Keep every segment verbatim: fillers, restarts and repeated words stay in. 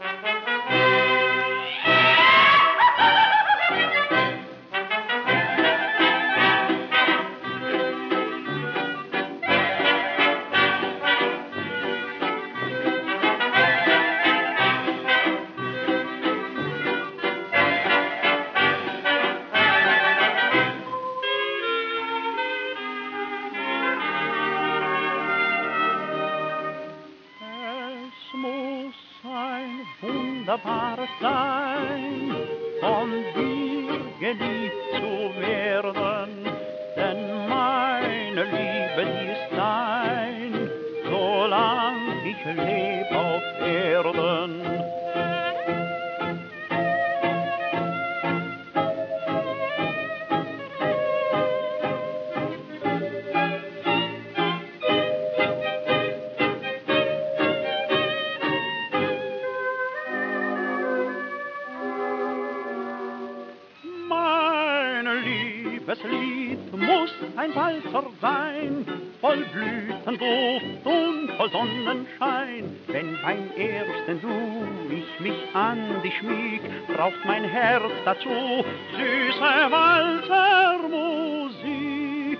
Wunderbares sein, von dir geliebt zu werden, denn meine Liebe, die ist dein, solang ich leb auf Erden. Das Lied muss ein Walzer sein, voll Blütenduft und voll Sonnenschein. Wenn beim ersten Du ich mich an dich schmieg, braucht mein Herz dazu süße Walzermusik.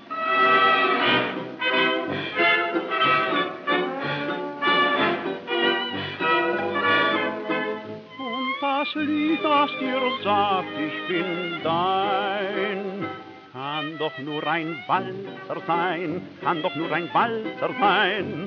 Und das Lied, das dir sagt, ich bin dein, kann doch nur ein Walzer sein, kann doch nur ein Walzer sein.